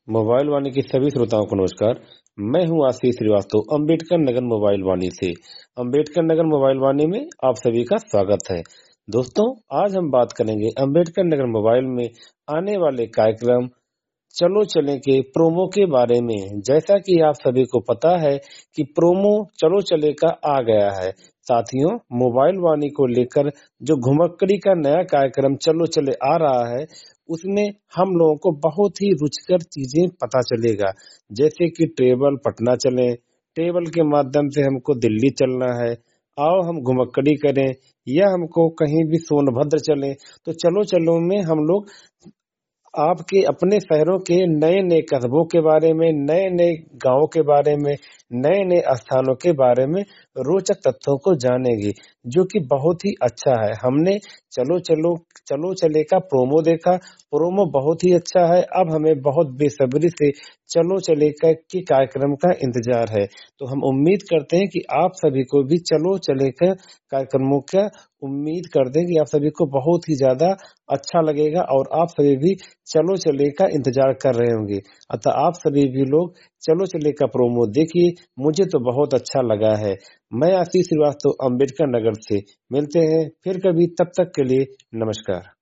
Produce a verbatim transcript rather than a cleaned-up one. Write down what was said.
Mobile वाणी के सभी श्रोताओं को नमस्कार। मैं हूं आशीष श्रीवास्तव, अंबेडकर नगर मोबाइल वाणी से। अंबेडकर नगर मोबाइल वाणी में आप सभी का स्वागत है। दोस्तों, आज हम बात करेंगे अंबेडकर नगर मोबाइल में आने वाले कार्यक्रम चलो चले के प्रोमो के बारे में। जैसा कि आप सभी को पता है कि प्रोमो चलो चले का आ गया है। साथियों, मोबाइल वाणी को लेकर जो घुमक्कड़ी का नया कार्यक्रम चलो चले आ रहा है, उसमें हम लोगों को बहुत ही रुचिकर चीजें पता चलेगा। जैसे कि ट्रेवल पटना चले, ट्रेवल के माध्यम से हमको दिल्ली चलना है, आओ हम घुमक्कड़ी करें, या हमको कहीं भी सोनभद्र चले, तो चलो चलो में हम लोग आपके अपने शहरों के नए-नए कस्बों के बारे में, नए-नए गाँव के बारे में, नए-नए स्थानों के बारे में रोचक तथ्यों को जानेंगे, जो कि बहुत ही अच्छा है। हमने चलो चलो चलो चले का प्रोमो देखा, प्रोमो बहुत ही अच्छा है। अब हमें बहुत बेसब्री से चलो चले का के कार्यक्रम का इंतजार है। तो हम उम्मीद करते हैं कि आप सभी को भी चलो चले का कार्यक्रमों का उम्मीद करते हैं कि आप सभी को बहुत ही ज्यादा अच्छा लगेगा और आप सभी भी चलो चले का इंतजार कर रहे होंगे। अतः आप सभी भी लोग चलो चले का प्रोमो देखिए, मुझे तो बहुत अच्छा लगा है। मैं आशीष श्रीवास्तव, अंबेडकर नगर से। मिलते हैं फिर कभी, तब तक के लिए नमस्कार।